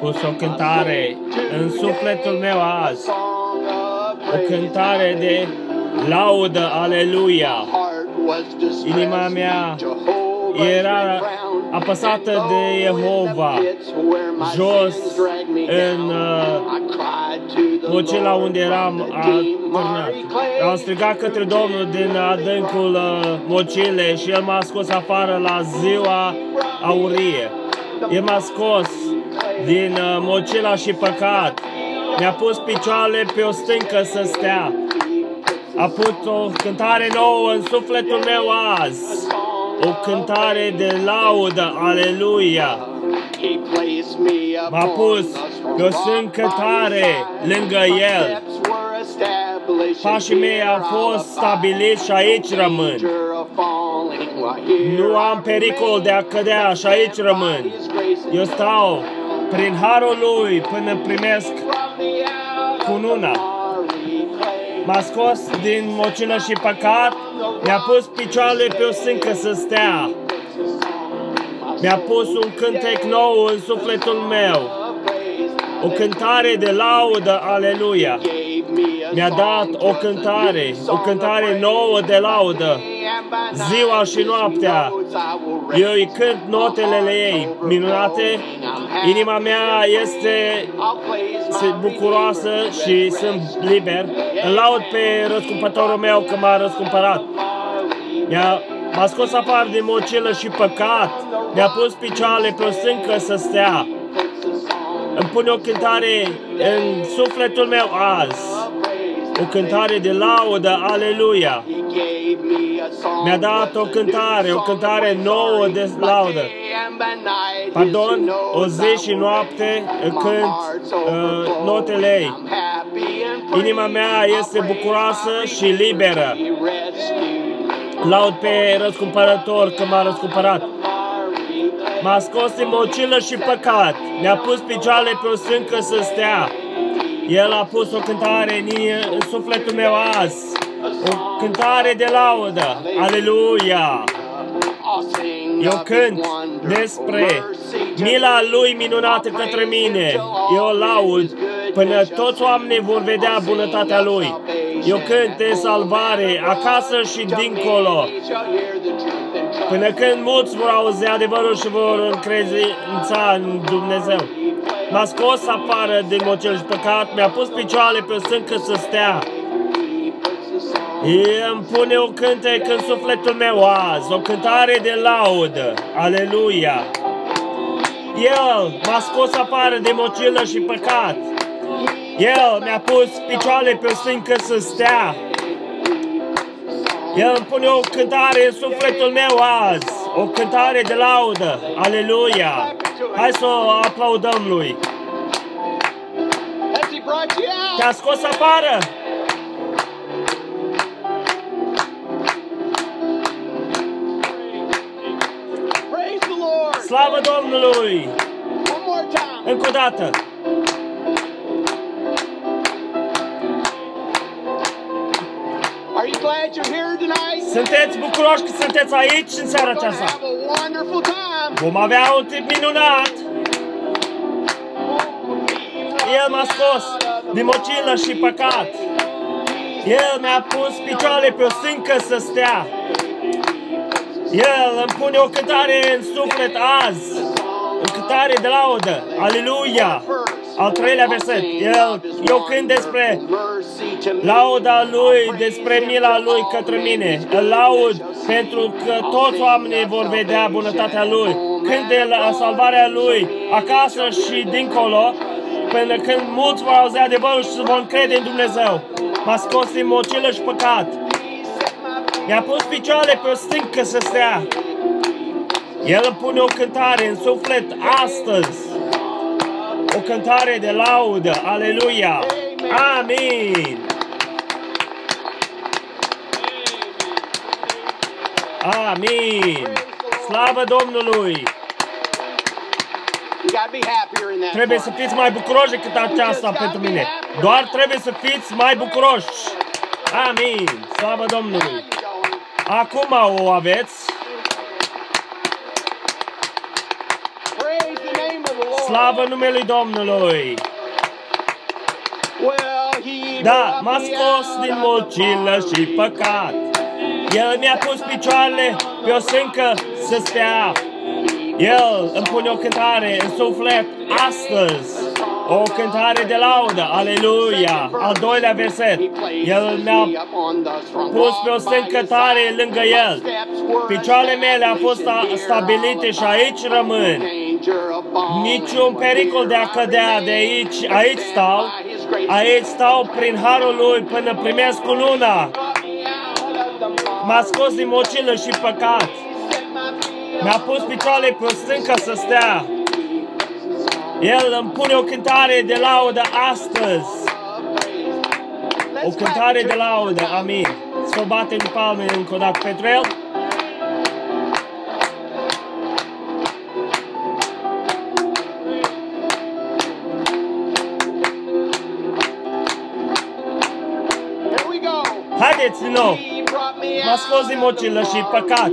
pus o cântare în sufletul meu azi, o cântare de laudă, aleluia. Inima mea era apăsată de Jehova, jos în mocila unde eram atârnat. Am strigat către Domnul din adâncul mocile și El m-a scos afară la ziua aurie. El m-a scos din mocila și păcat. Mi-a pus picioarele pe o stâncă să stea. A pus o cântare nouă în sufletul meu azi. O cântare de laudă, aleluia. M-a pus pe o stâncă tare lângă El. Pașii mei au fost stabiliți și aici rămân. Nu am pericol de a cădea și aici rămân. Eu stau prin harul Lui până primesc cununa. M-a scos din mocilă și păcat, mi-a pus picioarele pe o stâncă să stea. Mi-a pus un cântec nou în sufletul meu, o cântare de laudă, aleluia. Mi-a dat o cântare nouă de laudă, ziua și noaptea. Eu îi cânt notele ei minunate, inima mea este bucuroasă și sunt liber. Îl laud pe răscumpătorul meu că m-a răscumpărat. M-a scos afară din mocilă și păcat, mi-a pus picioarele pe o stâncă să stea. Îmi pune o cântare în sufletul meu azi, o cântare de laudă, aleluia. Mi-a dat o cântare nouă de laudă. Pardon, o zi și noapte cânt notele ei. Inima mea este bucuroasă și liberă. Laud pe răscumpărător că m-a răscumpărat. M-a scos din mocilă și păcat. Mi-a pus picioarele pe o stâncă să stea. El a pus o cântare în sufletul meu azi. O cântare de laudă. Aleluia! Eu cânt despre mila Lui minunată către mine. Eu laud până toți oamenii vor vedea bunătatea Lui. Eu cânt de salvare acasă și dincolo. Până când mulți vor auzi adevărul și vor încredința în Dumnezeu. M-a scos afară din mocil și păcat, mi-a pus picioarele pe o stâncă să stea. Îmi pune o cântec în sufletul meu azi, o cântare de laudă, aleluia. El m-a scos afară din mocilă și păcat. El mi-a pus picioarele pe o stâncă să stea. El îmi pune o cântare în sufletul meu azi, o cântare de laudă, aleluia. Hai să o aplaudăm Lui. Te-a scos afară? Slavă Domnului! Încă o dată! Sunteți bucuroși că sunteți aici în seara aceasta? Vom avea un timp minunat! El m-a scos din mocilă și păcat. El mi-a pus picioarele pe o stâncă să stea. El îmi pune o cântare în suflet azi, o cântare de laudă, aleluia. Al treilea verset, eu cânt despre lauda Lui, despre mila Lui către mine. Îl laud pentru că toți oamenii vor vedea bunătatea Lui. Cânt de la salvarea Lui acasă și dincolo, până când mulți vor auzi adevărul și se vor încrede în Dumnezeu. M-a scos din mocilă și păcat. Mi-a pus picioarele pe o stâncă să stea. El îmi pune o cântare în suflet astăzi. O cântare de laudă. Aleluia! Amin! Amin! Slavă Domnului! Trebuie să fiți mai bucuroși decât aceasta pentru mine. Doar trebuie să fiți mai bucuroși. Amin! Slavă Domnului! Acum o aveți. Slavă numelui Domnului! Da, m-a scos din mocilă și păcat. El mi-a pus picioarele pe o sâncă să stea. El îmi pune o cântare în suflet astăzi. O cântare de laudă, aleluia! Al doilea verset. El mi-a pus pe o sâncă tare lângă El. Picioarele mele au fost stabilite și aici rămân. Niciun pericol de a cădea de aici. Aici stau prin harul Lui până primesc cununa. M-a scos din mocilă și păcat. Mi-a pus picioarele pe o stâncă să stea. El îmi pune o cântare de laudă astăzi. O cântare de laudă, amin. Să o batem în palme încă o dată pentru El. Haideți din nou. M-a scos din mocilă și păcat.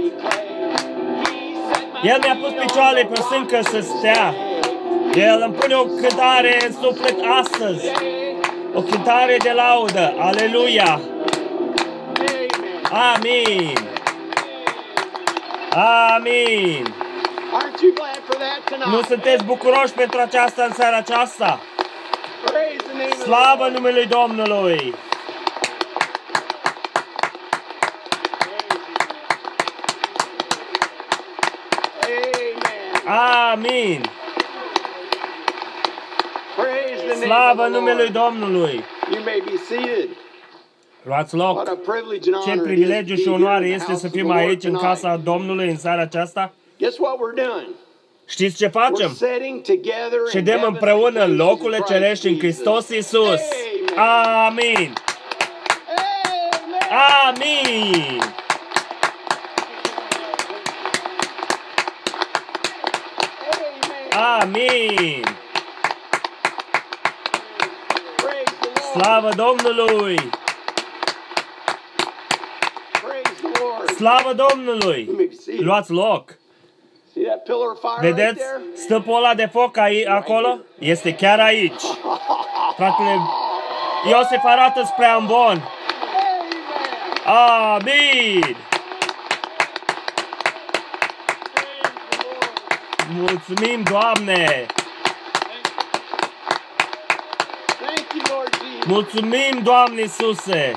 El mi-a pus picioarele pe o sâncă să stea. El îmi pune o cântare în suflet astăzi. O cântare de laudă. Aleluia! Amin! Amin! Nu sunteți bucuroși pentru aceasta în seara aceasta? Slavă numelui Domnului! Amin! Slavă numelui Domnului! Luați loc! Ce privilegiu și onoare este să fim aici în casa Domnului în seara aceasta? Știți ce facem? Ședem împreună în locurile cerești în Hristos Iisus. Amin! Amin! Amin! Slavă Domnului! Slavă Domnului! Luați loc! Vedeți stâlpul ăla de foc acolo? Este chiar aici. Fratele Iosif arată spre Ambon. Amin! Mulțumim, Doamne! Mulțumim, Doamne Iisuse!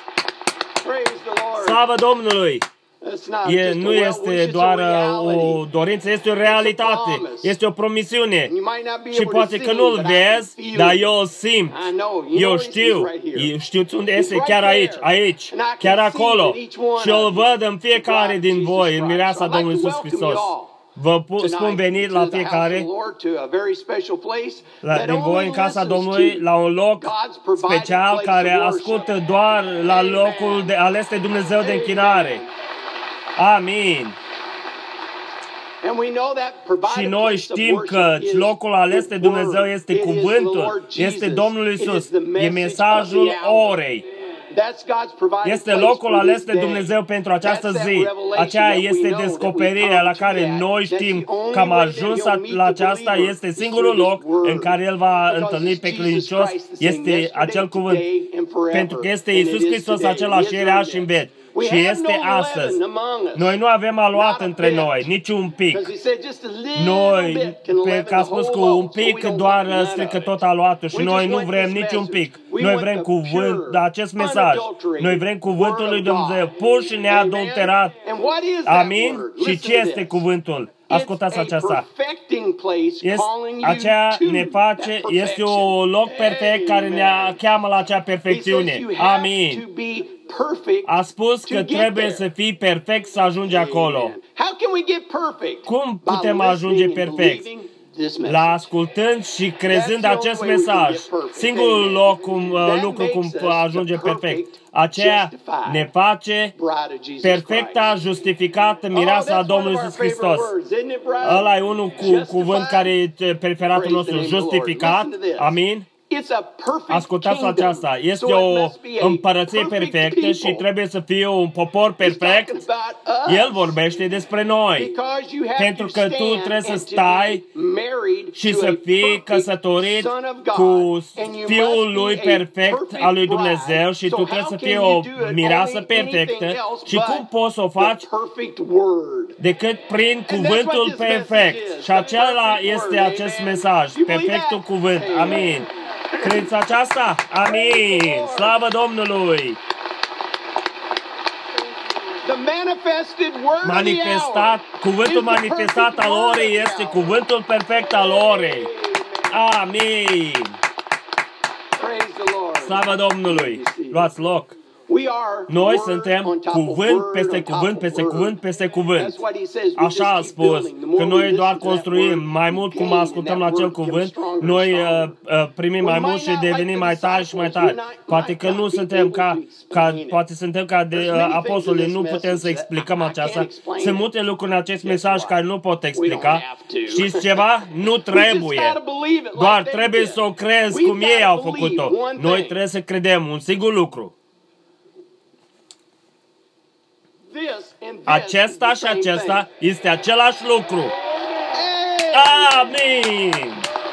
Slavă Domnului! Nu este doar o dorință, este o realitate, este o promisiune. Și poate că nu-l vezi, dar eu o simt. Eu știu unde este, chiar aici, chiar acolo. Și eu îl văd în fiecare din voi, în mireasa Domnului Iisus Hristos. Vă spun venit la fiecare din voi în casa Domnului, la un loc special care ascultă doar la locul ales de Dumnezeu de închinare. Amin. Și noi știm că locul ales de Dumnezeu este cuvântul, este Domnul Iisus, e mesajul orei. Este locul ales de Dumnezeu pentru această zi. Aceea este descoperirea la care noi știm că am ajuns la aceasta. Este singurul loc în care El va întâlni pe credincios. Este acel cuvânt. Pentru că este Iisus Hristos același ieri, azi și în veci. Și este astăzi. Noi nu avem aluat între noi, nici un pic. Noi, că a spus cu un pic, doar strică tot aluatul și noi nu vrem nici un pic. Noi vrem cuvânt, acest mesaj. Noi vrem cuvântul lui Dumnezeu, pur și neadulterat. Amin? Și ce este cuvântul? Ascultați aceasta. Aceea ne face, este un loc perfect care ne cheamă la acea perfecțiune. Amin. A spus că trebuie să fii perfect să ajungi acolo. Cum putem ajunge perfect? La ascultând și crezând acest mesaj. Singurul lucru cum ajunge perfect. Aceea ne face perfecta, justificată mireasa Domnului Iisus Hristos. Ăla e unul cu cuvânt care e preferatul nostru. Justificat. Amin. Ascultați aceasta, este o împărăție perfectă și trebuie să fie un popor perfect. El vorbește despre noi, pentru că tu trebuie să stai și să fii căsătorit cu Fiul lui perfect al lui Dumnezeu și tu trebuie să fii o mireasă perfectă. Și cum poți să o faci? Decât prin cuvântul perfect. Și acela este acest mesaj, perfectul cuvânt. Amin. Credeți aceasta? Amin! Slavă Domnului! Cuvântul manifestat al orei este cuvântul perfect al orei. Amin! Slavă Domnului! Luați loc! Noi suntem cuvânt peste cuvânt, peste cuvânt, peste cuvânt. Așa a spus, că noi doar construim mai mult cum ascultăm acel cuvânt, noi primim mai mult și devenim mai tari și mai tari. Poate că nu suntem poate suntem ca de apostoli, nu putem să explicăm aceasta. Sunt multe lucruri în acest mesaj care nu pot explica. Știți ceva? Nu trebuie. Doar trebuie să o crezi cum ei au făcut-o. Noi trebuie să credem un singur lucru. Acesta și acesta este același lucru. Amin!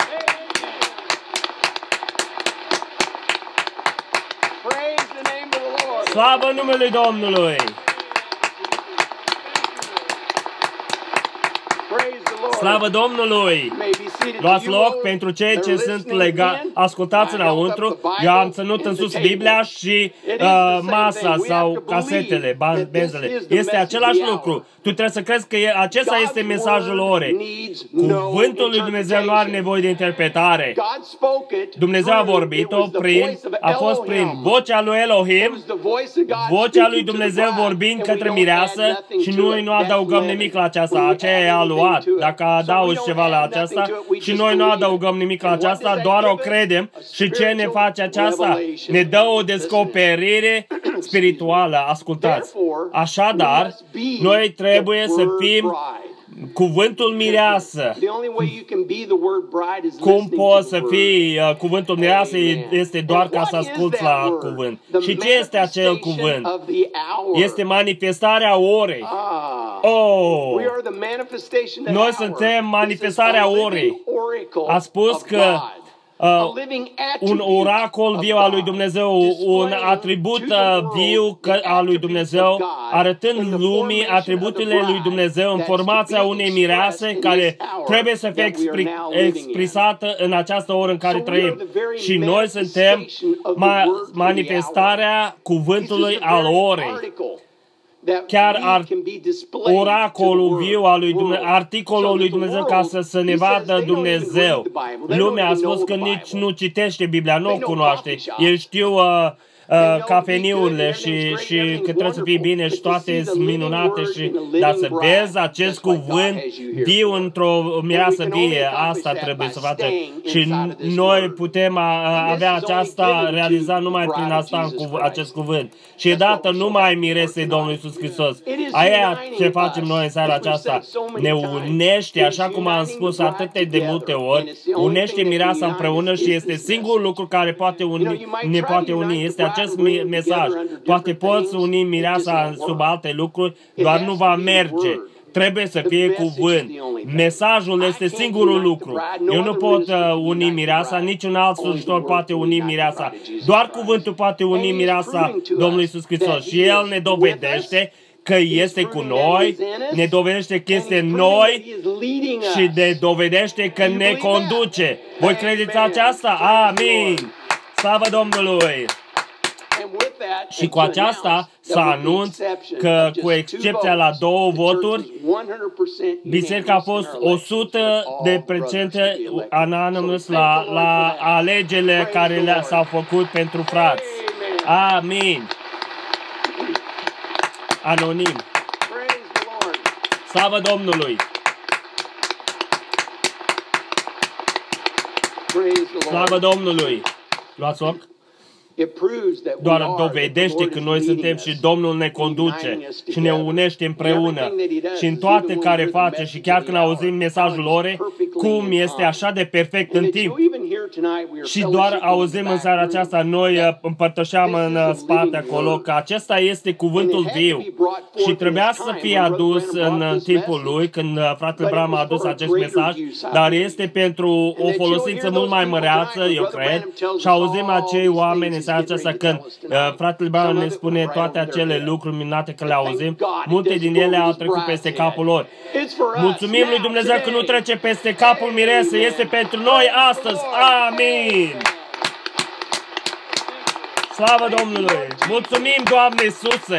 Slavă numele Domnului! Slavă Domnului! Luați loc pentru cei ce sunt legați. Ascultați înăuntru. Eu am ținut în sus Biblia și masa sau casetele, benzele. Este același lucru. Tu trebuie să crezi că acesta este mesajul orei. Cuvântul lui Dumnezeu nu are nevoie de interpretare. Dumnezeu a vorbit-o a fost prin vocea lui Elohim, vocea lui Dumnezeu vorbind către mireasă și noi nu adăugăm nimic la aceasta. Aceea a luat. Dacă adaugi ceva la aceasta și noi nu adăugăm nimic la aceasta, doar o credem. Și ce ne face aceasta? Ne dă o descoperire spirituală. Ascultați. Așadar, noi trebuie să fim cuvântul mireasă. Cum poți să fii cuvântul mireasă este doar ca să asculți la cuvânt. Și ce este acel cuvânt? Este manifestarea orei. Oh! Noi suntem manifestarea orei. A spus că un oracol viu al lui Dumnezeu, un atribut viu al lui Dumnezeu, arătând lumii atributele lui Dumnezeu în formația unei mirease care trebuie să fie exprimată în această oră în care trăim. Și noi suntem manifestarea cuvântului al orei. Chiar oracolul viu al lui Dumnezeu, articolul lui Dumnezeu ca să ne vadă Dumnezeu. Lumea a spus că nici nu citește Biblia, nu o cunoaște. Ei știu cafeniurile și că trebuie să fie bine și toate sunt minunate, dar să vezi acest cuvânt viu într-o mireasă vie, asta trebuie să facem. Și noi putem avea aceasta realizat numai prin asta, acest cuvânt. Și e dată numai mirese Domnului Iisus Hristos. Aia ce facem noi în seara aceasta. Ne unește, așa cum am spus atât de multe ori, unește mireasa împreună și este singurul lucru care ne poate uni. Este acest mesaj. Poate poți uni mireasa sub alte lucruri, doar nu va merge. Trebuie să fie cuvânt. Mesajul este singurul lucru. Eu nu pot uni mireasa, niciun alt slujitor poate uni mireasa. Doar cuvântul poate uni mireasa Domnului Iisus Hristos. Și El ne dovedește că este cu noi, ne dovedește că este în noi și ne dovedește că ne conduce. Voi credeți aceasta? Amin! Slavă Domnului! Și cu aceasta să anunț că, cu excepția la 2 voturi, biserica a fost 100% anonymous la alegerile care s-au făcut pentru frați. Amin. Anonim. Slavă Domnului. Slavă Domnului. Luați loc. Doar dovedește că noi suntem și Domnul ne conduce și ne unește împreună și în toate care face și chiar când auzim mesajul orei, cum este așa de perfect în timp. și doar auzim în seara aceasta, noi împărtășeam în spate acolo că acesta este cuvântul viu și trebuia să fie adus în timpul lui când fratele Branham a adus acest mesaj, dar este pentru o folosință mult mai măreață, eu cred, și auzim acei oameni în seara aceasta când fratele Branham ne spune toate acele lucruri minunate că le auzim, multe din ele au trecut peste capul lor. Mulțumim lui Dumnezeu că nu trece peste capul miresei, este pentru noi astăzi. Amin! Slavă Domnului! Mulțumim, Doamne Iisuse!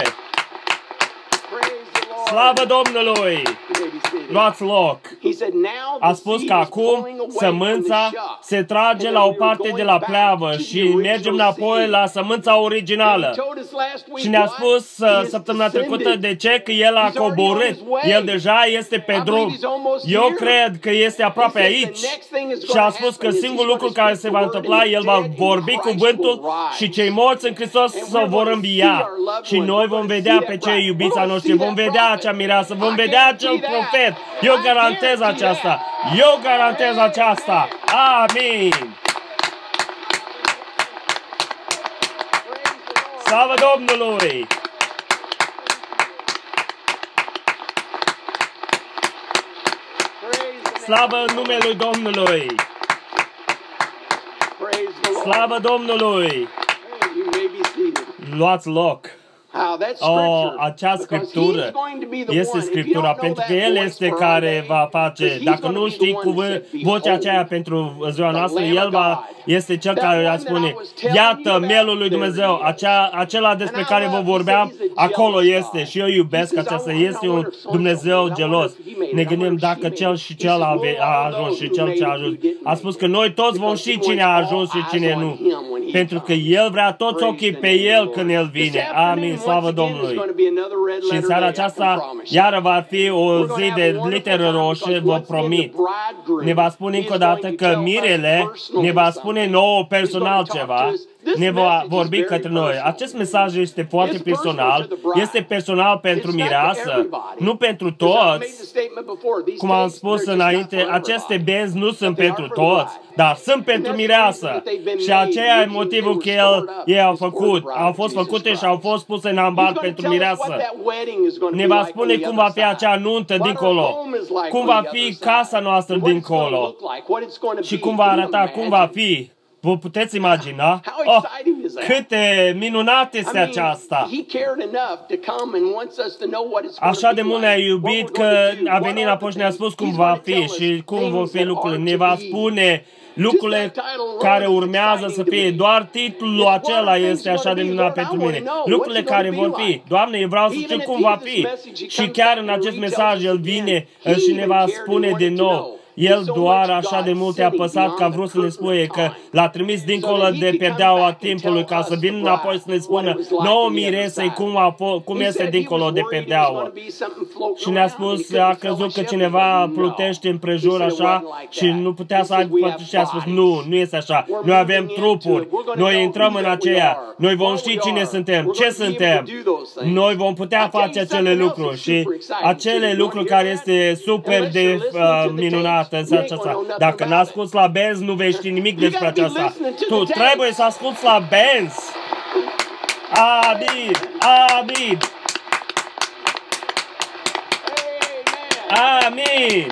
Slavă Domnului! Luați loc! A spus că acum sămânța se trage la o parte de la pleavă și mergem înapoi la sămânța originală. Și ne-a spus săptămâna trecută de ce? Că El a coborât. El deja este pe drum. Eu cred că este aproape aici. Și a spus că singurul lucru care se va întâmpla, El va vorbi cuvântul și cei morți în Hristos se vor învia. Și noi vom vedea pe cei iubiți ai noștri, vom vedea acea mireasă, vom vedea acel profet. Eu garantez aceasta. Eu garantez aceasta. Amin. Slavă Domnului! Slavă numelui Domnului! Slavă Domnului! Luați loc! Acea scriptură este scriptura, pentru că El este care va face. Dacă nu știi vocea aceea pentru ziua noastră, El este Cel care va spune, iată mielul lui Dumnezeu, acela despre care vă vorbeam, acolo este. Și eu iubesc aceasta, este un Dumnezeu gelos. Ne gândim dacă cel și cel a ajuns și cel ce a ajuns. A spus că noi toți vom ști cine a ajuns și cine nu. Pentru că El vrea toți ochii pe El când El vine. Amin. Slavă Domnului! Și în seara aceasta, iară va fi o zi de literă roșie, vă promit. Ne va spune încă o dată că mirele ne va spune nouă personal ceva, ne va vorbi către noi. Acest mesaj este foarte personal, este personal pentru mireasă, nu pentru toți. Cum am spus înainte, aceste benzi nu sunt pentru toți, dar sunt pentru mireasă. Și aceea e motivul că ei au fost făcute și au fost puse în ambar pentru mireasă. Ne va spune cum va fi acea nuntă dincolo, cum va fi casa noastră dincolo și cum va arăta, cum va fi. Vă puteți imagina? Oh, câte minunat este aceasta! Așa de mult ne-a iubit că a venit înapoi și ne-a spus cum va fi și cum vor fi lucrurile. Ne va spune lucrurile care urmează să fie. Doar titlul acela este așa de minunat pentru mine. Lucrurile care vor fi. Doamne, eu vreau să știu cum va fi. Și chiar în acest mesaj El vine și ne va spune din nou. El doar așa de mult a apăsat că a vrut să ne spune că l-a trimis dincolo de perdeaua timpului ca să vină înapoi să ne spună nouă miresei cum este dincolo de perdeaua. Și ne-a spus, a crezut că cineva plutește împrejur așa și nu putea să aibă și a spus nu este așa. Noi avem trupuri, noi intrăm în aceea, noi vom ști cine suntem, ce suntem. Noi vom putea face acele lucruri și acele lucruri care este super de minunat. Dacă n-asculți la Benz, nu vei ști nimic despre aceasta. Tu trebuie să asculți la Benz. Amin. Amin. Amin.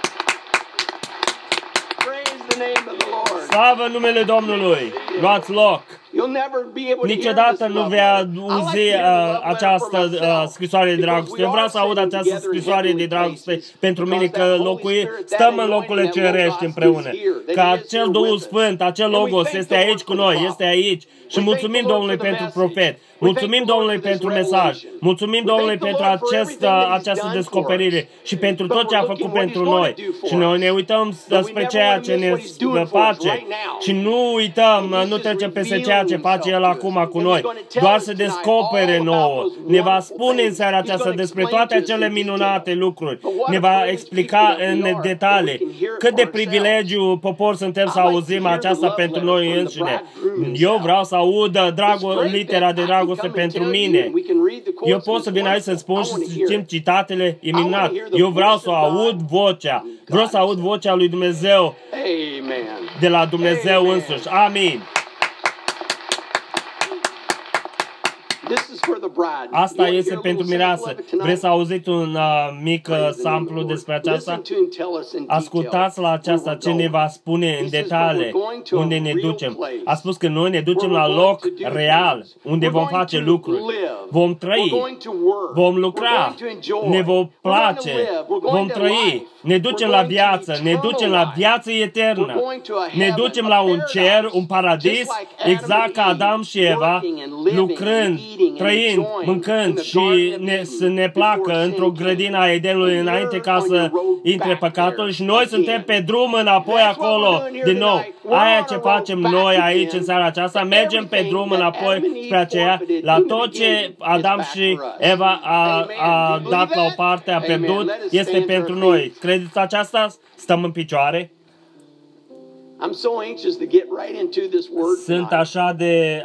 Slavă numele Domnului. Luați loc. Niciodată nu vei auzi această scrisoare de dragoste. Eu vreau să aud această scrisoare de dragoste pentru mine, că stăm în locurile cerești împreună. Că acel Duhul Sfânt, acel Logos este aici cu noi, este aici. Și mulțumim Domnului pentru profet. Mulțumim Domnului pentru mesaj. Mulțumim Domnului pentru această descoperire și pentru tot ce a făcut pentru noi. Și noi ne uităm spre ceea ce ne face și nu uităm, nu trecem peste ceea ce face El acum cu noi. Doar să descopere nouă. Ne va spune în seara aceasta despre toate acele minunate lucruri. Ne va explica în detalii cât de privilegiu popor suntem să auzim aceasta pentru noi înșine. Eu vreau să aud litera de dragoste pentru mine. Eu pot să vin aici să spun și să citim citatele, e minunat. Eu vreau să aud vocea. Vreau să aud vocea lui Dumnezeu. de la Dumnezeu însuși. Amin. Asta este pentru mireasă. Vreți să auziți un mic samplu despre aceasta? Ascultați la aceasta ce ne va spune în detalii unde ne ducem. A spus că noi ne ducem la loc real, unde vom face lucruri. Vom trăi, vom lucra, ne vom place, vom trăi. Ne ducem la viață, ne ducem la viață eternă. Ne ducem la un cer, un paradis, exact ca Adam și Eva, lucrând, trăind, mâncând și să ne placă într-o grădină a Edenului înainte ca să intre păcatul și noi suntem pe drum înapoi acolo din nou. Aia ce facem noi aici în seara aceasta, mergem pe drum înapoi spre aceea, la tot ce Adam și Eva a dat la o parte, a pierdut, este pentru noi. Credeți aceasta? Stăm în picioare? Sunt așa de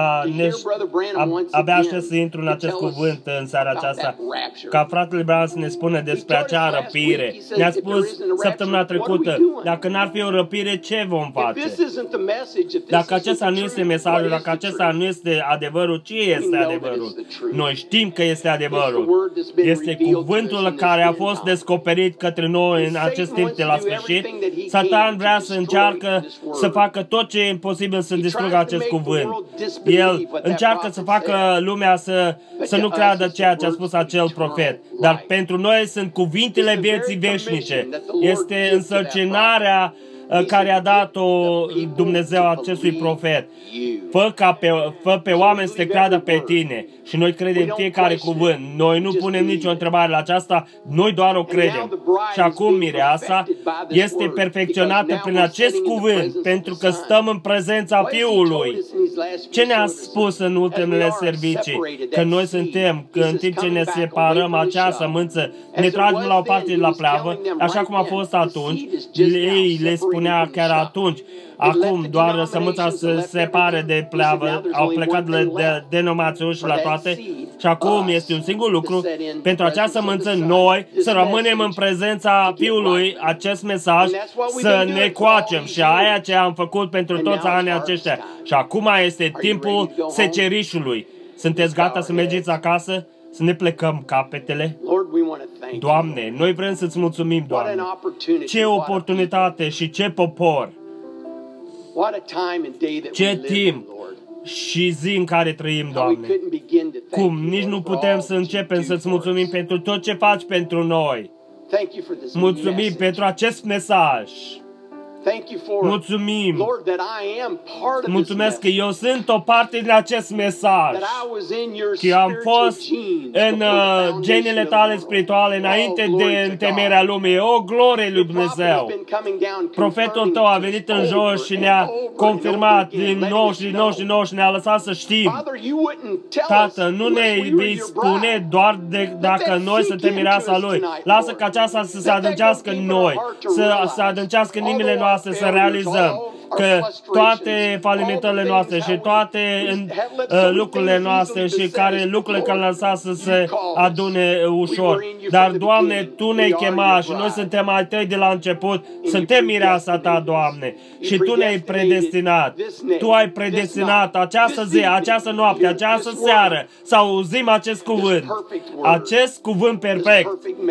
abia aștept să intru în acest cuvânt în seara aceasta. Ca fratele Branham să ne spună despre acea răpire. Ne-a spus săptămâna trecută, dacă n-ar fi o răpire, ce vom face? Dacă acesta nu este mesajul, dacă acesta nu este adevărul, ce este adevărul? Noi știm că este adevărul. Este cuvântul care a fost descoperit către noi în acest timp de la sfârșit. Satan vrea să încearcă să facă tot ce e posibil să distrugă acest cuvânt. El încearcă să facă lumea să nu creadă ceea ce a spus acel profet. Dar pentru noi sunt cuvintele vieții veșnice. Este însărcinarea care a dat-o Dumnezeu acestui profet. Fă pe oameni să te creadă pe tine. Și noi credem fiecare cuvânt. Noi nu punem nicio întrebare la aceasta, noi doar o credem. Și acum mireasa este perfecționată prin acest cuvânt, pentru că stăm în prezența Fiului. Ce ne-a spus în ultimele servicii? Că noi suntem, că în timp ce ne separăm acea sămânță, ne tragem la o parte de la pleavă, așa cum a fost atunci, ei le spunea chiar atunci. Acum doar sămânța se separe de pleavă, au plecat de denominațiuni și la toate. Și acum este un singur lucru, pentru acea sămânță noi să rămânem în prezența Fiului, acest mesaj, să ne coacem. Și aia ce am făcut pentru toți anii aceștia. Și acum este timpul secerișului. Sunteți gata să mergeți acasă? Să ne plecăm capetele? Doamne, noi vrem să-ți mulțumim, Doamne. Ce oportunitate și ce popor! Ce timp și zi în care trăim, Doamne. Cum nici nu putem să începem să-ți mulțumim pentru tot ce faci pentru noi. Mulțumim pentru acest mesaj. Mulțumim. Mulțumesc că eu sunt o parte din acest mesaj. Că am fost în genele tale spirituale înainte de întemeierea lumii. O glorie lui Dumnezeu. Profetul tău a venit în jos și ne-a confirmat din nou și din nou și din nou și ne-a lăsat să știm. Tată, nu ne vei spune doar dacă noi suntem mireasa lui. Lasă ca aceasta să se adâncească în noi, să se adâncească în inimile noastre, să realizăm că toate falimentările noastre și toate lucrurile noastre și lucrurile care le-am lăsat să se adune ușor. Dar, Doamne, Tu ne-ai chemat și noi suntem ai Tăi de la început. Suntem mireasa Ta, Doamne. Și Tu ne-ai predestinat. Tu ai predestinat această zi, această noapte, această seară să auzim acest cuvânt. Acest cuvânt perfect.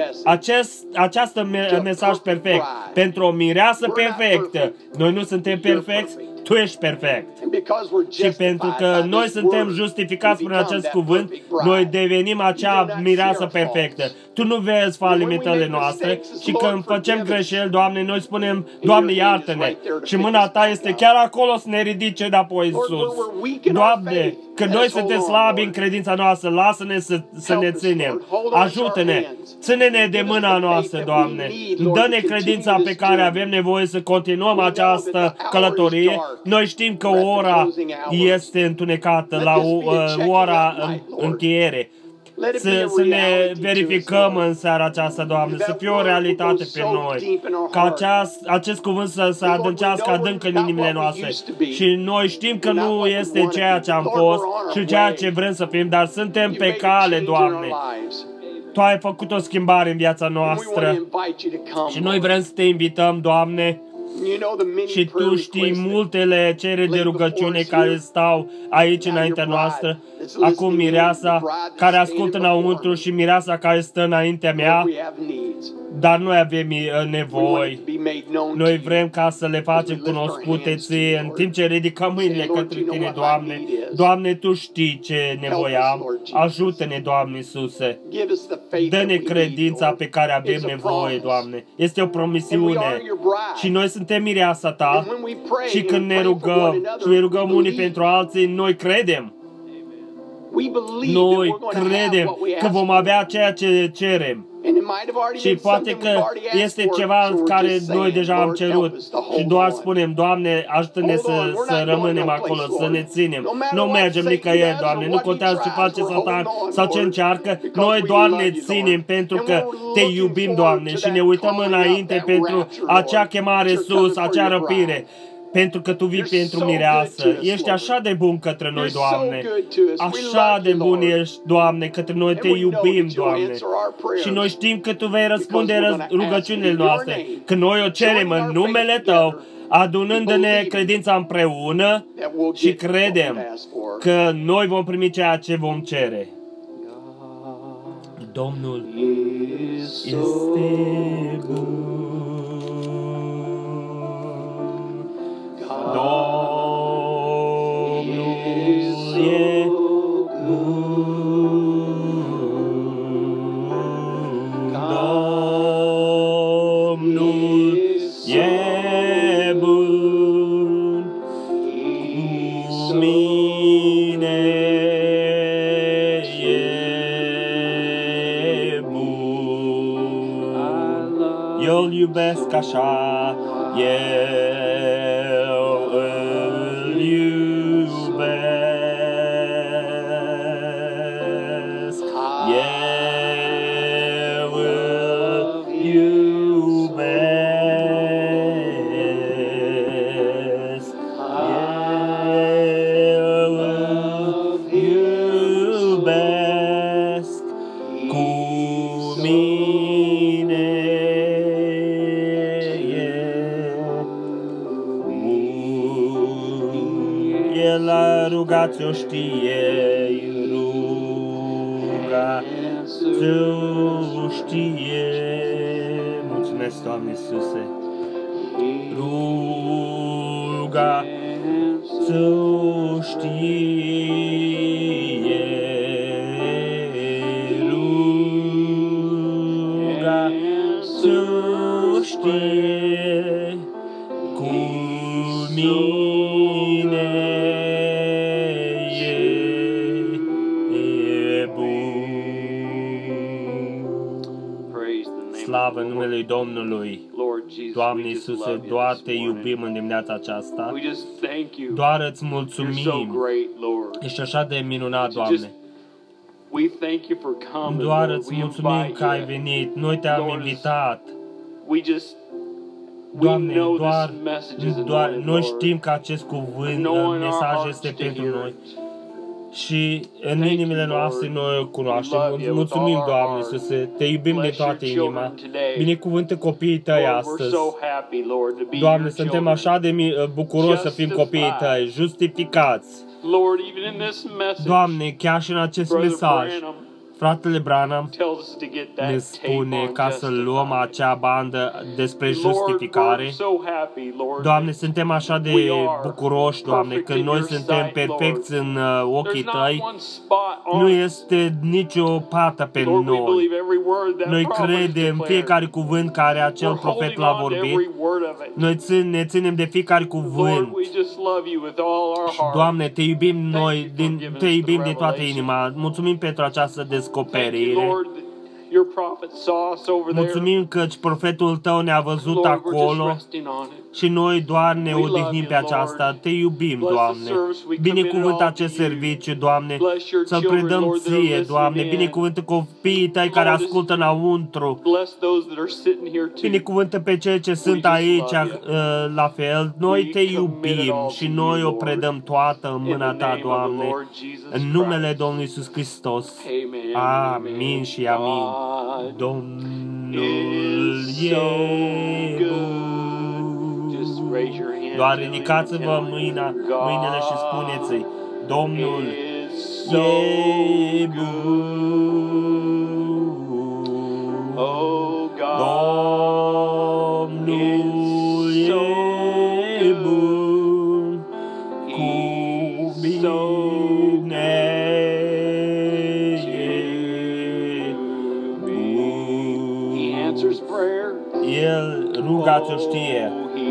Acest mesaj perfect. Pentru o mireasă perfectă. Noi nu suntem perfecți, Tu ești perfect. Și pentru că noi suntem justificați prin acest cuvânt, noi devenim acea mireasă perfectă. Tu nu vezi falimentele noastre și când facem greșeli, Doamne, noi spunem, Doamne, iartă-ne. Și mâna Ta este chiar acolo să ne ridice înapoi în sus. Doamne, când noi suntem slabi în credința noastră, lasă-ne să ne ținem. Ajută-ne. Ține-ne de mâna noastră, Doamne. Dă-ne credința pe care avem nevoie să continuăm această călătorie. Noi știm că ora este întunecată la ora încheiere. Să ne verificăm în seara aceasta, Doamne, să fie o realitate pe noi, ca acest cuvânt să se adâncească adânc în inimile noastre. Și noi știm că nu este ceea ce am fost și ceea ce vrem să fim, dar suntem pe cale, Doamne. Tu ai făcut o schimbare în viața noastră și noi vrem să te invităm, Doamne, Și Tu știi multele cereri de rugăciune care stau aici înaintea noastră. Acum mireasa care ascultă înăuntru și mireasa care stă înaintea mea. Dar noi avem nevoi. Noi vrem ca să le facem cunoscute Ție în timp ce ridicăm mâinile către Tine, Doamne. Doamne, Tu știi ce nevoie am. Ajută-ne, Doamne Iisuse. Dă-ne credința pe care avem nevoie, Doamne. Este o promisiune. Și noi suntem mireasa Ta. Și când ne rugăm unii pentru alții, noi credem. Noi credem că vom avea ceea ce cerem. Și poate că este ceva care noi deja am cerut și doar spunem, Doamne, ajută-ne să rămânem acolo, să ne ținem. Nu mergem nicăieri, Doamne, nu contează ce face Satan sau ce încearcă, noi doar ne ținem pentru că Te iubim, Doamne, și ne uităm înainte pentru acea chemare sus, acea răpire. Pentru că Tu vii pentru mireasă. Ești așa de bun către noi, Doamne. Așa de bun ești, Doamne, către noi. Te iubim, Doamne. Și noi știm că Tu vei răspunde rugăciunile noastre. Că noi o cerem în numele Tău, adunându-ne credința împreună și credem că noi vom primi ceea ce vom cere. Domnul este bun. Domnul e bun. Domnul e bun cu mine, e bun. Eu îl iubesc așa, rugați-o știe, rugați-o știe. Mulțumesc, Doamne Iisuse. Rugați-o știe, rugați-o știe cu mine. Slavă în numele Domnului. Doamne Iisuse, doar Te iubim în dimineața aceasta. Doar îți mulțumim. Ești așa de minunat, Doamne. Doar îți mulțumim că ai venit. Noi Te-am invitat. Doamne, doar noi știm că acest cuvânt, mesaj este pentru noi. Și în inimile noastre noi îl cunoaștem. Mulțumim, Doamne Iisuse, Te iubim de toată inima. Binecuvântă copiii Tăi astăzi. Doamne, suntem așa de bucuroși să fim copiii Tăi, justificați. Doamne, chiar și în acest mesaj, fratele Branham ne spune ca să luăm acea bandă despre justificare. Doamne, suntem așa de bucuroși, Doamne, că noi suntem perfecți în ochii Tăi. Nu este nicio pată pe noi. Noi credem fiecare cuvânt care acel profet l-a vorbit. Noi ne ținem de fiecare cuvânt. Și, Doamne, Te iubim noi, Te iubim de toată inima. Mulțumim pentru această descoperire. Mulțumim că profetul Tău ne-a văzut acolo și noi doar ne odihnim pe aceasta. Te iubim, Doamne. Binecuvântă acest serviciu, Doamne. Să-l predăm Ție, Doamne. Binecuvântă copiii Tăi care ascultă înăuntru. Binecuvântă pe cei ce sunt aici la fel. Noi Te iubim și noi o predăm toată în mâna Ta, Doamne. În numele Domnului Iisus Hristos. Amin și amin. Domnul e bun. Doar ridicați-vă mâinile și spuneți-i, Domnul e bun. Domnul e bun. Cu mine e bun. El ruga-ți-o știe.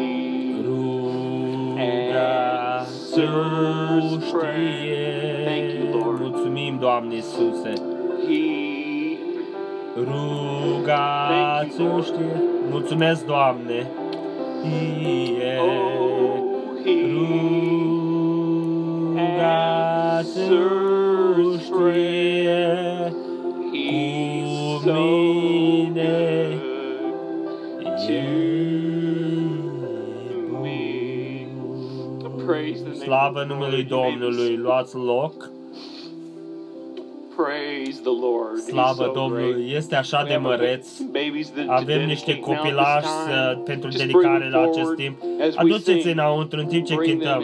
Ruga-ți-o știe. Mulțumim, Doamne Iisuse. Rugați-o știe. Mulțumesc, Doamne. Rugați-o știe. Cu mine Slavă numelui Domnului, luați loc. Slavă Domnului, este așa de măreț. Avem niște copilași pentru dedicare la acest timp. Aduceți înăuntru în timp ce cântăm.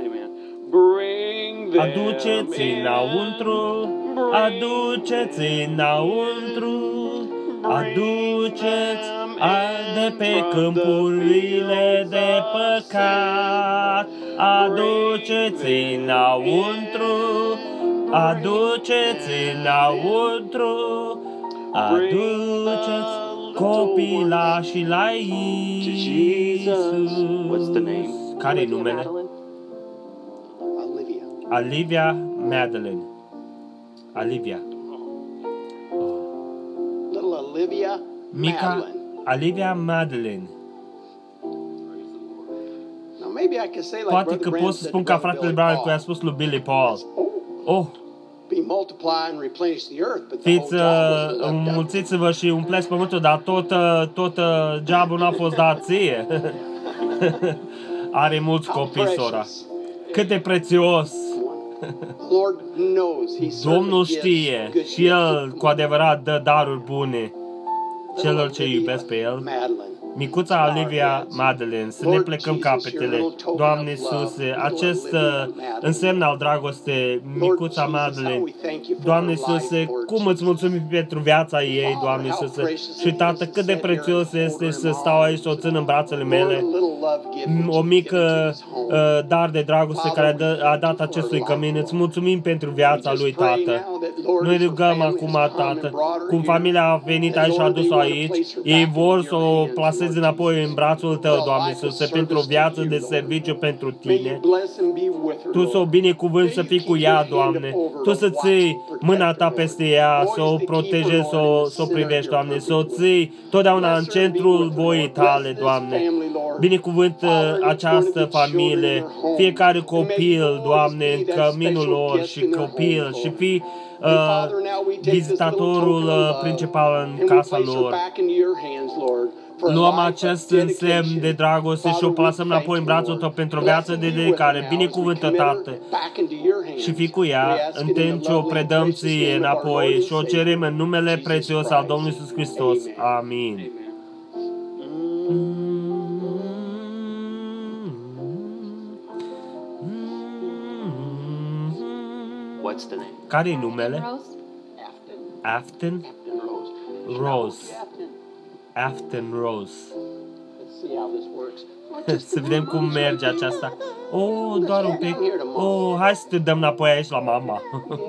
Aduceți înăuntru, aduceți înăuntru, aduceți de pe câmpurile de păcat, aduceți înăuntru, aduceți înăuntru, aduceți copilașii la Iisus. Care-i numele? Olivia Madeline. Olivia. Mica Olivia Madeline. Poate că pot să spun ca fratele Branham cum a spus lui Billy Paul. Fiți, înmulțiți-vă și umpleți pământul, dar tot geabul n-a fost dat ție. Are mulți copii, sora. Cât de prețios! Domnul știe și El cu adevărat dă daruri bune celor ce iubesc pe El. Micuța Olivia Madeline, să ne plecăm capetele. Doamne Iisuse, acest însemn al dragostei, micuța Madeline. Doamne Iisuse, cum îți mulțumim pentru viața ei, Doamne Iisuse. Și Tată, cât de prețios este să stau aici, să o țin în brațele mele. O mică dar de dragoste care a dat acestui cămin. Îți mulțumim pentru viața lui, Tată. Noi rugăm acum, Tată, cum familia a venit aici și a adus-o aici, ei vor să o plaseze înapoi în brațul Tău, Doamne Iisuse, pentru o viață de serviciu pentru Tine. Tu să o binecuvânți, să fii cu ea, Doamne. Tu să ții mâna Ta peste ea, să o protejezi, să o privești, Doamne, să o ții totdeauna în centrul voii Tale, Doamne. Binecuvântă această familie, fiecare copil, Doamne, în căminul lor și copil și fii vizitatorul principal în casa lor. Luăm acest însemn de dragoste și o plasăm înapoi în brațul Tău pentru o viață de dedicare. Binecuvântă, Tată, și fii cu ea în timp ce o predăm Ție înapoi și o cerem în numele prețios al Domnului Iisus Hristos. Amin. Care-i numele? Afton Rose. Afton Rose. Să vedem cum merge aceasta. Doar un pic. Hai să te dăm înapoi aici la mama.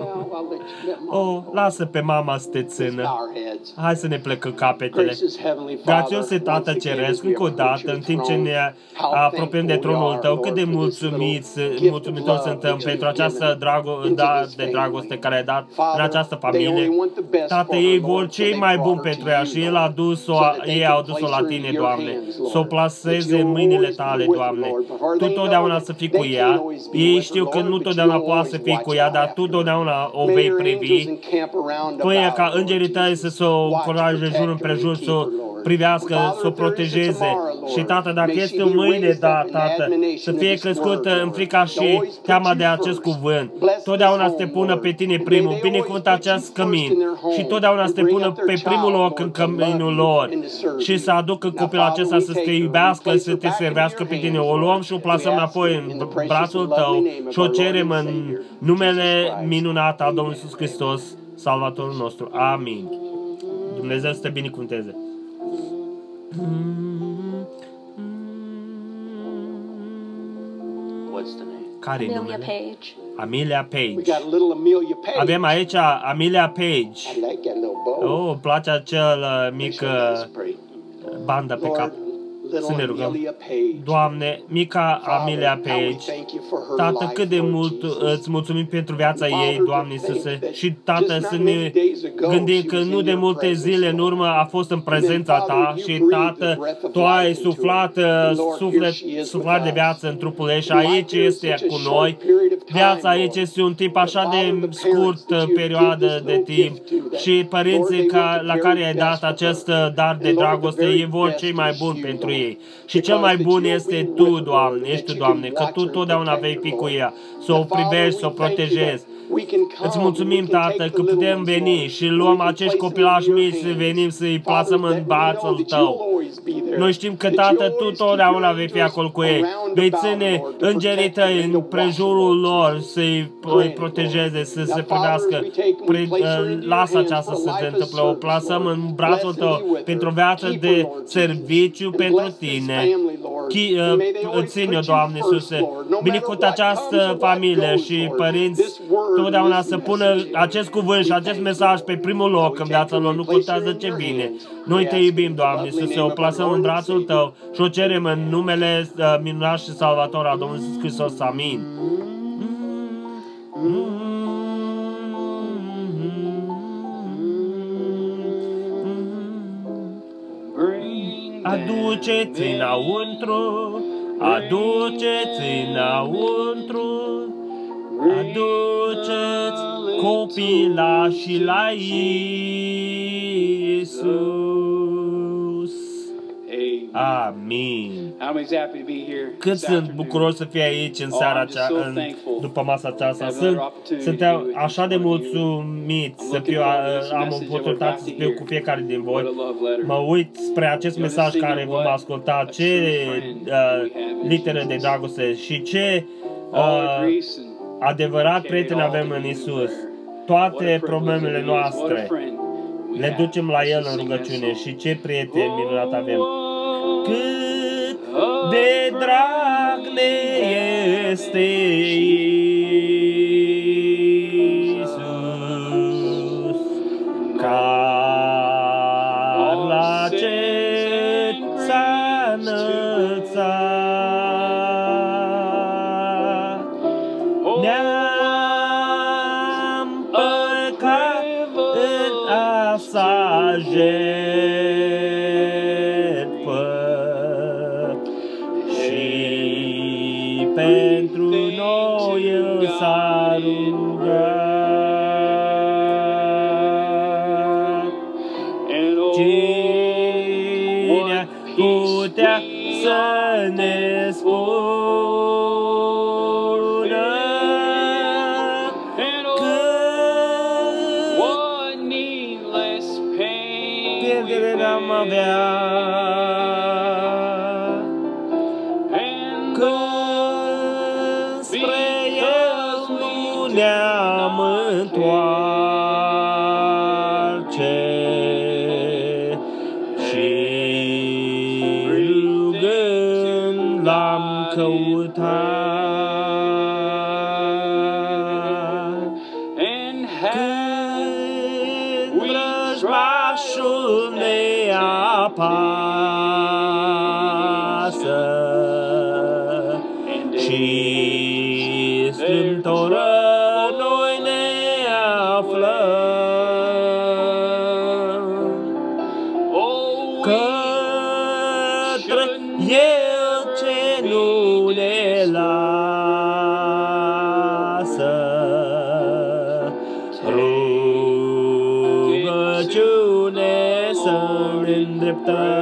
Lasă pe mama să te țină. Hai să ne plecăm capetele. Grațioase Tată Ceresc, încă o dată, în timp ce ne apropiem de tronul Tău, cât de mulțumitori suntăm pentru această de dragoste care ai dat în această familie. Tată, ei vor cei mai buni pentru ea și ei au adus-o la Tine, Doamne, să o plaseze în mâinile Tale, Doamne. Tu totdeauna să fii cu ea. Ei știu că nu totdeauna poate să fii cu ea, dar Tu totdeauna o vei privi. Fă ca îngerii Tăi să o încuraje jur împrejur, să privească, să o protejeze. Și, Tată, dacă este mâine, da, Tată, să fie crescută în frica și teama de acest cuvânt. Totdeauna să te pună pe tine primul, binecuvântă acest cămin și totdeauna să te pună pe primul loc în căminul lor și să aducă copilul acesta să te iubească, să te servească pe tine. O luăm și o plasăm înapoi în brațul tău și o cerem în numele minunat al Domnului Iisus Hristos, Salvatorul nostru. Amin. Dumnezeu să te binecuvânteze. Care e numele? Amelia Page. Avem aici Amelia Page. Oh, îmi place acel mică bandă pe cap. Să ne rugăm. Doamne, mica Amelia Page, Tată, cât de mult îți mulțumim pentru viața ei, Doamne Iisuse, și Tată, să ne gândim că nu de multe zile în urmă a fost în prezența Ta și, Tată, Tu ai suflat suflat de viață în trupul ei și aici este cu noi. Viața aici este un timp așa de scurt perioadă de timp și părinții la care ai dat acest dar de dragoste, ei vor cei mai buni pentru ei. Și cel mai bun este Tu, Doamne, ești Tu, Doamne, că Tu totdeauna vei fi cu ea, să o privești, să o protejezi. Îți mulțumim, Tată, că putem veni și luăm acești copilași mici să venim să-i plasăm în brațul Tău. Noi știm că, Tată, Tu totdeauna vei fi acolo cu ei. Vei ține îngerii Tăi în prejurul lor să-i protejeze, să se privească. Lasă aceasta să se întâmple. O plasăm în brațul Tău pentru o viață de serviciu pentru Tine. Ține-o, Doamne Iisuse. Binecuvântă această familie și părinți totdeauna să pună acest cuvânt și acest mesaj pe primul loc în viața lor. Nu contează ce vine. Noi Te iubim, Doamne Iisuse, o plasăm în brațul Tău și o cerem în numele minunat și salvator al Domnului Iisus Hristos. Amin. Aduceți înăuntru, aduceți înăuntru, aduceți copilașii la Iisus. Amin. Cât sunt bucuros să fie aici în seara după masa aceasta. Suntem așa de mulțumiți să am oportunitate să fiu cu fiecare din voi. Mă uit spre acest mesaj care vom asculta, ce litere de dragoste și ce adevărat prieten avem în Isus. Toate problemele noastre le ducem la El în rugăciune și ce prieten minunat avem. Cât de drag ne este Iisus, care la cer s-a înălțat. Ne-am păcat în a sa jertfă și pentru noi El s-a rugat. Cine putea să ne spună pierdere n-am avea, când spre El nu ne-am întoarce și rugând L-am căutat. Când vrăjmașul ne apasă și strâmtoră noi ne aflăm, către El ce nu ne lasă, rugăciune să ne îndreptăm.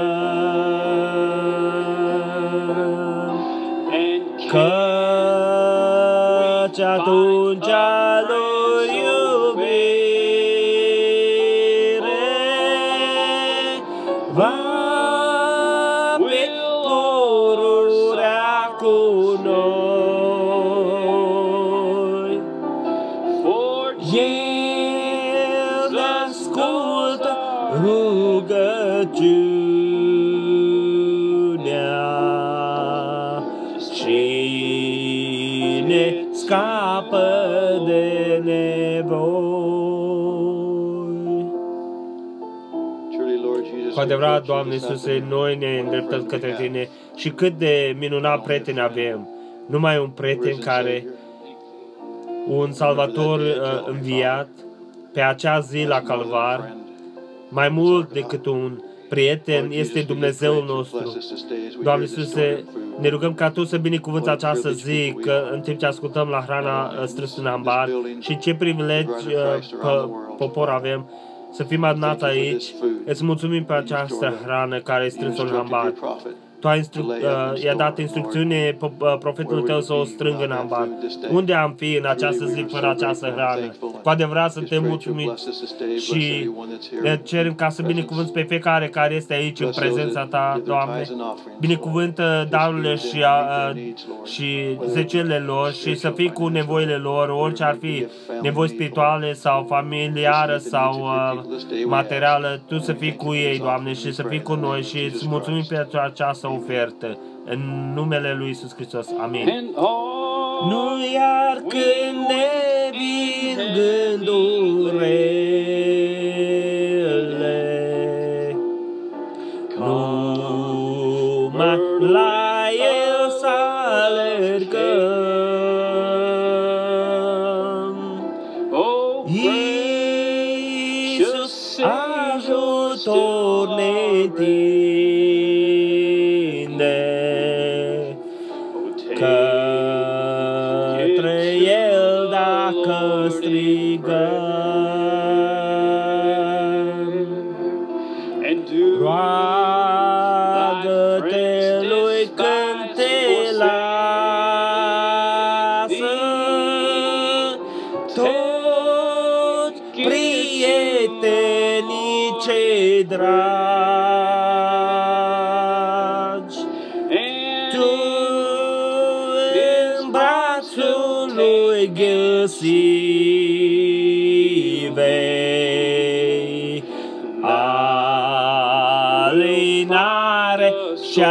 Căci atunci lui iubire va fi pururea cu noi. El ascultă rugăciunea și ne scapă de nevoi. Cu adevărat, Doamne Iisuse, noi ne îndreptăm către Tine și cât de minunat prieten avem. Numai un prieten care, un Salvator înviat pe acea zi la Calvar, mai mult decât un prieten, este Dumnezeul nostru. Doamne Iisuse, ne rugăm ca Tu să binecuvânți această zi, că în timp ce ascultăm la hrana strâns în ambar și ce privilegi popor avem, să fim adunați aici. Îți mulțumim pe această hrană care este strânsă în ambar. Tu i-a dat instrucțiune profetului Tău să o strângă în ambar. Unde am fi în această zi fără această hrană? Cu adevărat suntem mulțumiți și ne cerem ca să binecuvânți pe fiecare care este aici în prezența Ta, Doamne. Binecuvântă darurile și zecelele lor și să fii cu nevoile lor, orice ar fi, nevoi spirituale sau familiară sau materială. Tu să fii cu ei, Doamne, și să fii cu noi și îți mulțumim pentru această ofertă. În numele Lui Iisus Hristos. Amin. Nu iar când ne vin gândurile, numai la El să alergăm. Iisus ajutor ne către El dacă strigăm. Roagă-te Lui când te lasă, toți prietenii cei dragi, Tu în brațul Lui găsi vei alinare și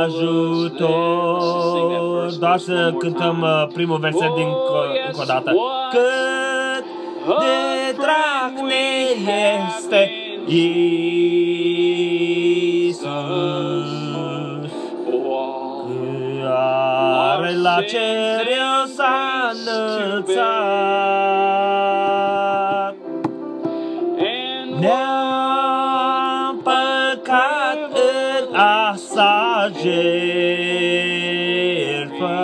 ajutor. Doar să cântăm primul verset încă o dată. Cât de drag ne este Iisus, care la cer El s-a înălțat. Ne-am păcat în a Sa jertfă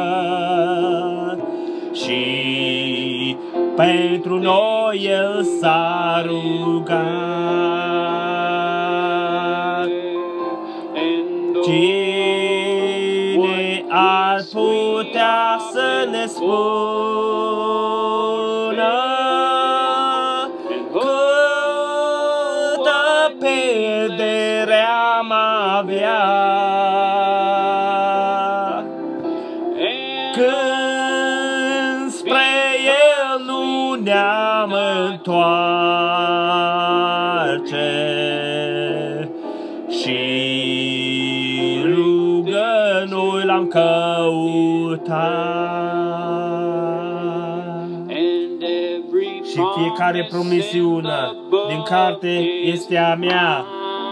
și pentru noi El s-a rugat. Cine ar putea să ne spună câtă pierdere am avea când spre El nu ne-am întoarce și rugă-noi L-am căutat. Și fiecare promisiune din carte este a mea.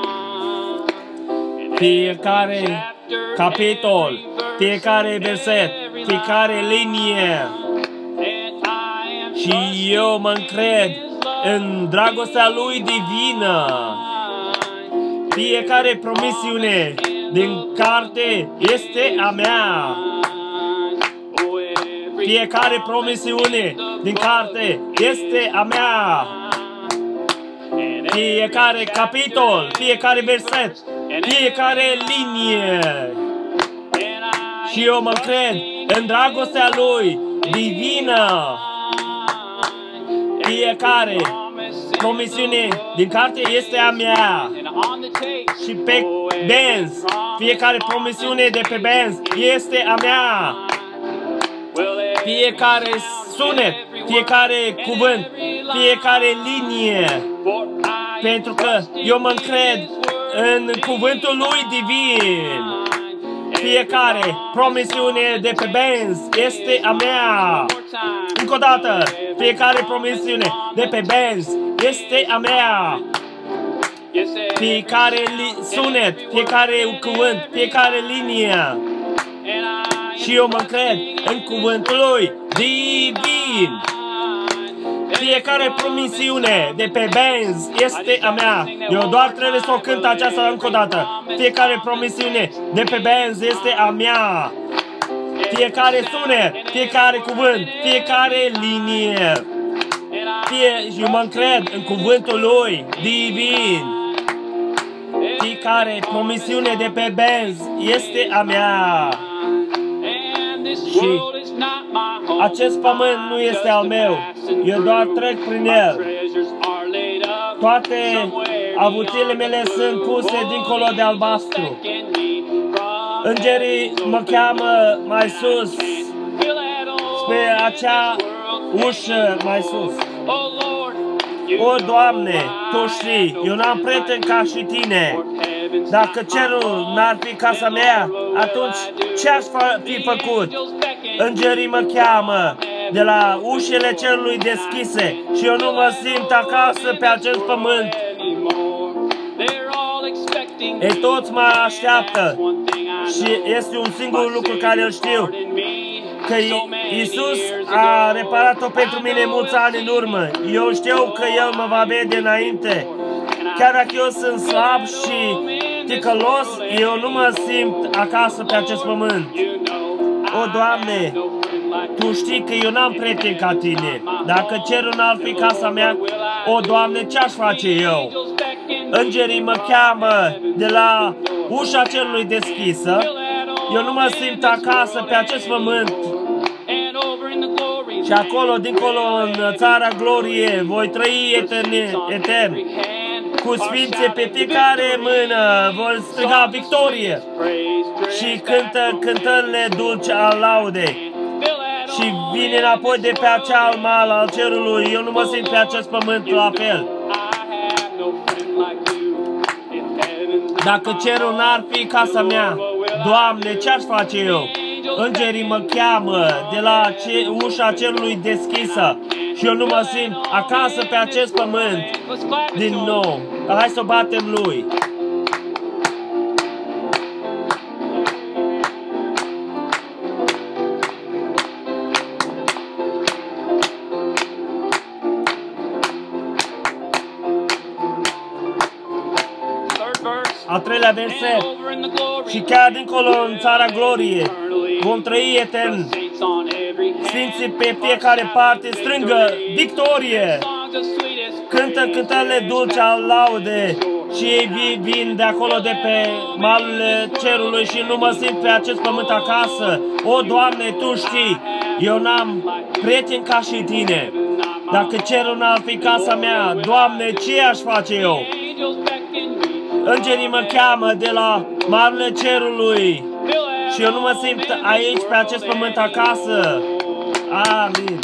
Fiecare capitol, fiecare verset, fiecare linie. Și eu mă încred în dragostea Lui divină. Fiecare promisiune din carte este a mea. Fiecare promisiune din carte este a mea. Fiecare capitol, fiecare verset, fiecare linie. Și eu mă cred în dragostea Lui divină. Fiecare promisiune din carte este a mea. Și pe benz, fiecare promisiune de pe benz este a mea. Fiecare sunet, fiecare cuvânt, fiecare linie. Pentru că eu mă încred în cuvântul Lui divin. Fiecare promisiune de pe benz este a mea. Încă o dată, fiecare promisiune de pe benz este a mea. Fiecare sunet, fiecare cuvânt, fiecare linie. Și eu mă încred în cuvântul Lui divin. Fiecare promisiune de pe benz este a mea. Eu doar trebuie să o cânt aceasta încă o dată. Fiecare promisiune de pe benz este a mea. Fiecare sunet, fiecare cuvânt, fiecare linie. Eu mă încred în cuvântul Lui divin. Fiecare promisiune de pe benz este a mea. Și acest pământ nu este al meu. Eu doar trec prin el. Toate avuțiile mele sunt puse dincolo de albastru. Îngerii mă cheamă mai sus, spre acea ușă mai sus. O, Doamne, Tu știi, eu n-am prieten ca și Tine. Dacă cerul n-ar fi casa mea, atunci ce-aș fi făcut? Îngerii mă cheamă de la ușile cerului deschise și eu nu mă simt acasă pe acest pământ. Ei, toți mă așteaptă și este un singur lucru care îl știu, că Iisus a reparat-o pentru mine mulți ani în urmă. Eu știu că El mă va vede înainte. Chiar dacă eu sunt slab și ticălos, eu nu mă simt acasă pe acest pământ. O, Doamne, Tu știi că eu n-am prieten ca Tine. Dacă cerul n-ar fi casa mea, o, Doamne, ce-aș face eu? Îngerii mă cheamă de la ușa cerului deschisă. Eu nu mă simt acasă pe acest pământ. Și acolo, dincolo, în țara glorie, voi trăi etern. Cu sfințe pe fiecare mână voi striga victorie și cântă cântările dulce al laudei. Și vine înapoi de pe acea mal al cerului. Eu nu mă simt pe acest pământ la fel. Dacă cerul n-ar fi casa mea, Doamne, ce-aș face eu? Îngerii mă cheamă de la ușa cerului deschisă și eu nu mă simt acasă pe acest pământ din nou. Hai să o batem Lui. Al treilea verset. Și chiar dincolo în țara glorie vom trăi etern. Sfinții pe fiecare parte strângă victorie. Cântă cântările dulce al laude și ei vin de acolo de pe malurile cerului și nu mă simt pe acest pământ acasă. O, Doamne, Tu știi, eu n-am prieten ca și Tine. Dacă cerul n-ar fi casa mea, Doamne, ce aș face eu? Îngerii mă cheamă de la marurile cerului și eu nu mă simt aici pe acest pământ acasă. Amin.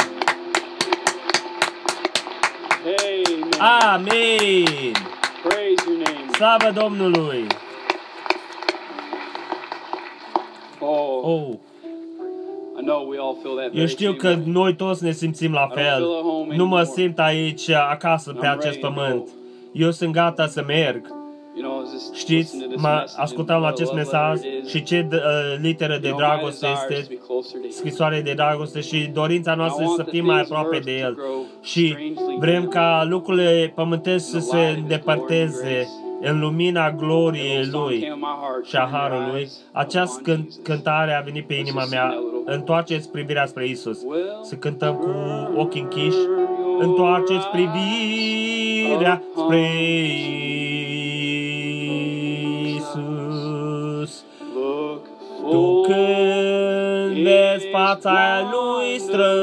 Amin. Slavă Domnului. Oh. Eu știu că noi toți ne simțim la fel. Nu mă simt aici acasă pe acest pământ. Eu sunt gata să merg. Știți, ascultam la acest mesaj și ce literă de dragoste este, scrisoare de dragoste și dorința noastră să fim mai aproape de El. Și vrem ca lucrurile pământești să se îndepărteze în lumina gloriei Lui și a Harului. Această cântare a venit pe inima mea. Întoarceți privirea spre Isus. Să cântăm cu ochii închiși. Întoarceți privirea spre Isus. Tu când vezi fața lui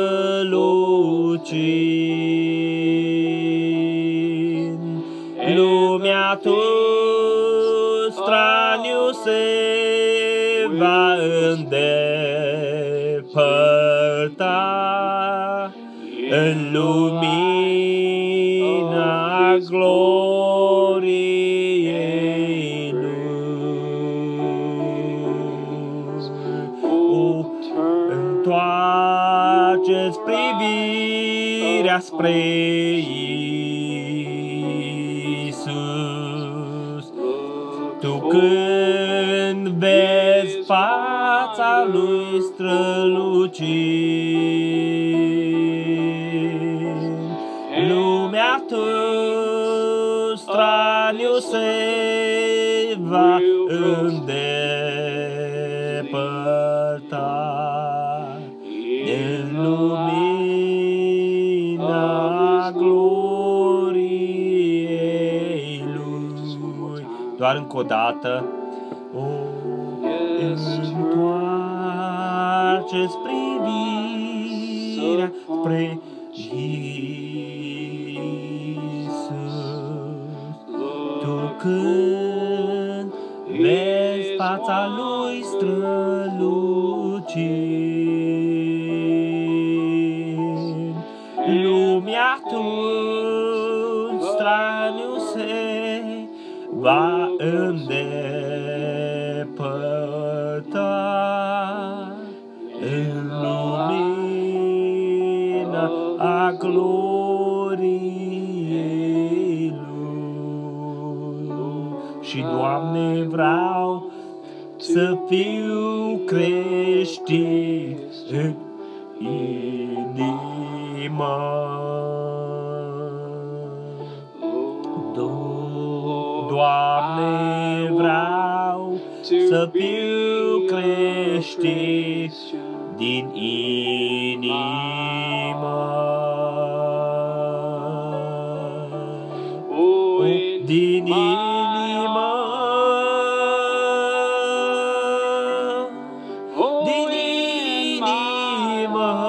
strălucind. Lumea tu straniu se va îndepărta în lumina gloriei lui. Întoarceți privirea spre Iisus, tu când vezi fața lui strălucind. Lumea tu straniu se va îndepărta în lumina gloriei lui. Doar încă o dată. Întoarceți privirea spre Iisus, tu când vezi fața lui strălucind. Lumea tu straniu se va îndepărta în lumina a gloriei lui. Și, Doamne, vreau să fiu creștin în inimă. Doamne, vreau să fiu creștin din inimă. Din inimă. Din inimă.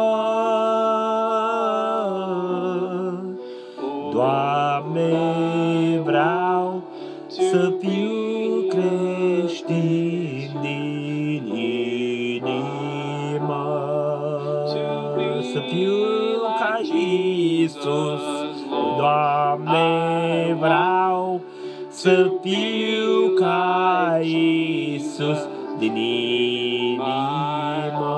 Doamne, vreau să fiu creștin din inimă, să fiu ca Iisus. Doamne, vreau să fiu ca Iisus din inimă.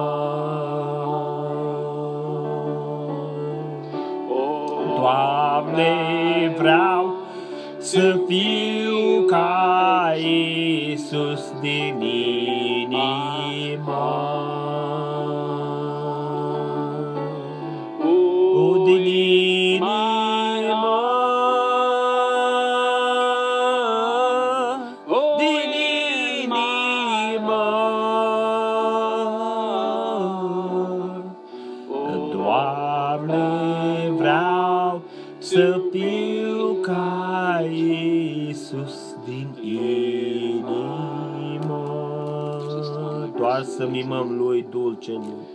Doamne, vreau să fiu ca Iisus din inimă. Din inimă. Din inimă. Doamne, vreau să fiu ca Iisus din inimă. Doar să mimăm lui dulce nume.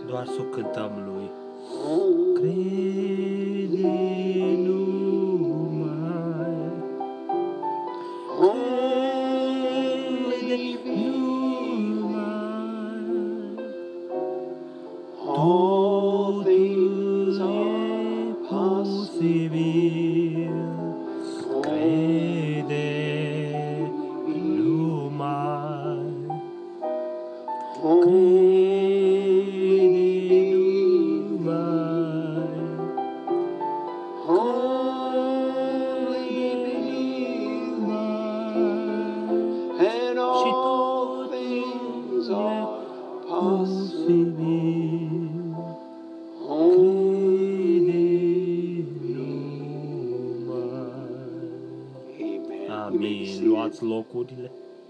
Doar să o cântăm Lui. Crede numai, crede numai, totul e posibil. Crede numai, și totul e posibil. Amin. Luați locurile.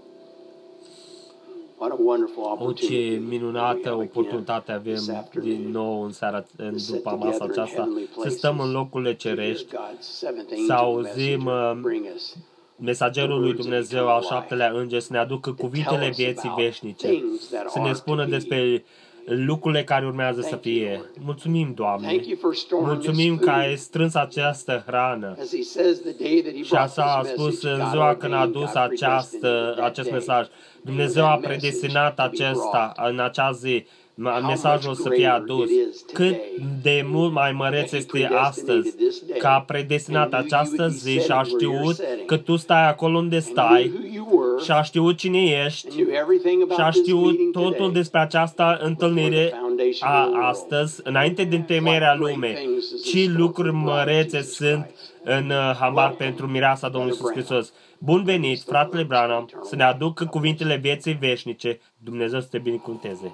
O, ce minunată oportunitate avem din nou în seara, după masa aceasta, să stăm în locurile cerești, să auzim mesagerul lui Dumnezeu al 7-lea înger să ne aducă cuvintele vieții veșnice, să ne spună despre lucrurile care urmează să fie. Mulțumim, Doamne! Mulțumim că ai strâns această hrană. Și așa a spus în ziua când a adus acest mesaj. Dumnezeu a predestinat în acea zi mesajul să fie adus. Cât de mult mai măreț este astăzi că a predestinat această zi și a știut că tu stai acolo unde stai și a știut cine ești și a știut totul despre această întâlnire astăzi, înainte de întemeierea lumii. Ce lucruri mărețe sunt în hambar pentru mireasa Domnului Iisus Hristos. Bun venit, fratele Branham, să ne aducă cuvintele vieții veșnice. Dumnezeu să te binecuvânteze.